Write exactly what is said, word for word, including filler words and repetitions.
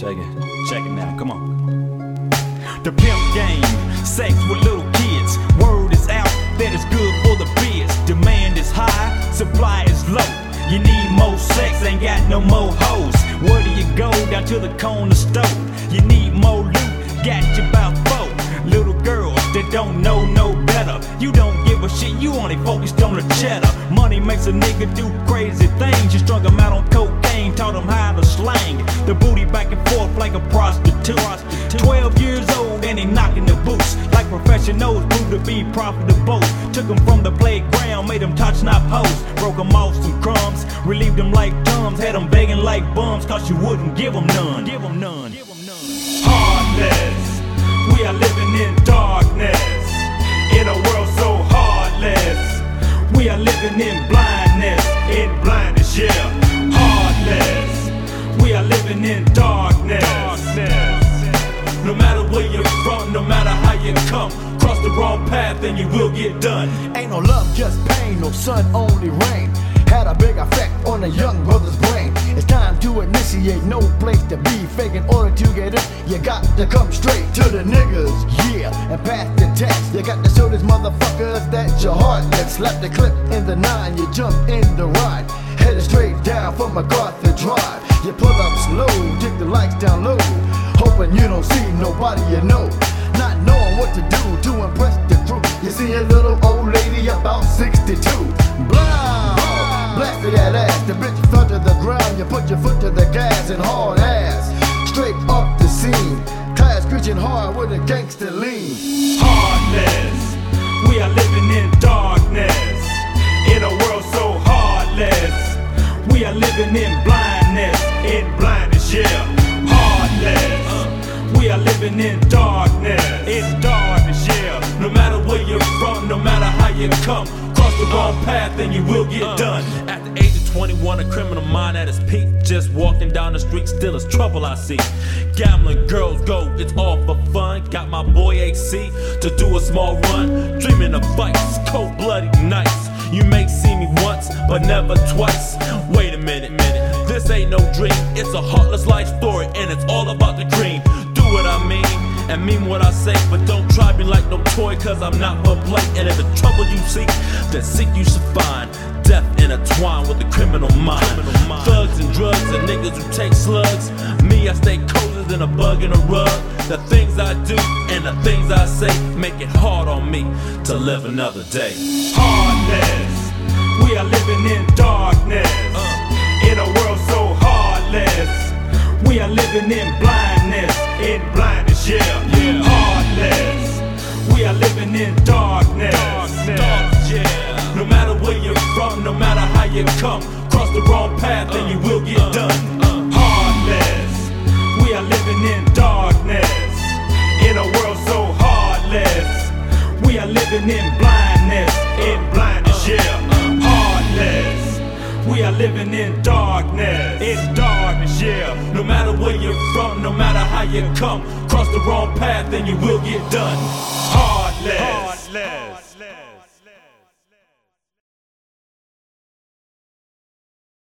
Check it. Check it now. Come on. The pimp game, sex with little kids. Word is out that it's good for the biz. Demand is high, supply is low. You need more sex, ain't got no more hoes. Where do you go? Down to the corner store. You need more loot, got you about four. Little girls that don't know no better. You don't give a shit, you only focused on the cheddar. Money makes a nigga do crazy things. You strung them out on cocaine, taught them how to slang the booty back and forth like a prostitute. Twelve years old and they knocking the boots like professionals, grew to be profitable. Took them from the playground, made them touch not hoes. Broke them off some crumbs, relieved them like thumbs. Had them begging like bums, cause you wouldn't give them none. Give them none. Heartless, we are living in darkness, in a world so heartless. We are living in blindness, in blindness, yeah. Heartless, we are living in darkness, darkness. No matter where you're from, no matter how you come, cross the wrong path and you will get done. Ain't no love, just pain, no sun, only rain. Had a big effect on a young brother's brain. It's time to initiate, no place to be fake. In order to get it, you got to come straight to the niggas, yeah, and pass the test. You got to show these motherfuckers that you're heartless. Slap the clip in the nine, you jump in the ride, headed straight down from MacArthur Drive. You pull up slow, take the lights down low, hoping you don't see nobody you know. Not knowing what to do to impress the crew. You see a little old lady about sixty-two. Blah, blasted that ass. The bitch fell to the ground. You put your foot to the gas and hard ass. Straight off the scene. Tires screeching hard with a gangster lean. Heartless, we are living in darkness, in a world so heartless. We are living in blindness, in blindness, yeah. Heartless, uh, we are living in darkness, in darkness, yeah. No matter where you're from, no matter how you come, cross the wrong path and you will get uh, done. At the age of twenty-one, a criminal mind at its peak. Just walking down the street, still is trouble I see. Gambling, girls go, it's all for fun. Got my boy A C to do a small run. Dreaming of fights, cold-blooded nights. You may see me once, but never twice. Wait a minute, minute. This ain't no dream. It's a heartless life story, and it's all about the dream. Do what I mean, and mean what I say. But don't try me like no toy, cause I'm not for play. And if the trouble you seek, then seek you should find. Death intertwined with the criminal mind. criminal mind. Thugs and drugs and niggas who take slugs. Me, I stay colder than a bug in a rug. The things I do and the things I say make it hard on me to live another day. Heartless, we are living in darkness, uh, in a world so heartless. We are living in blindness, in blindness, yeah. yeah. Heartless, we are living in darkness, darkness, darkness, yeah. No matter where you're from, no matter how you come, cross the wrong path uh, and you will get uh, done. Uh, Heartless, we are living in darkness, in a world so heartless. We are living in blindness, in blindness, yeah. Heartless, we are living in darkness, in darkness, yeah. No matter where you're from, no matter how you come, cross the wrong path and you will get done. Heartless.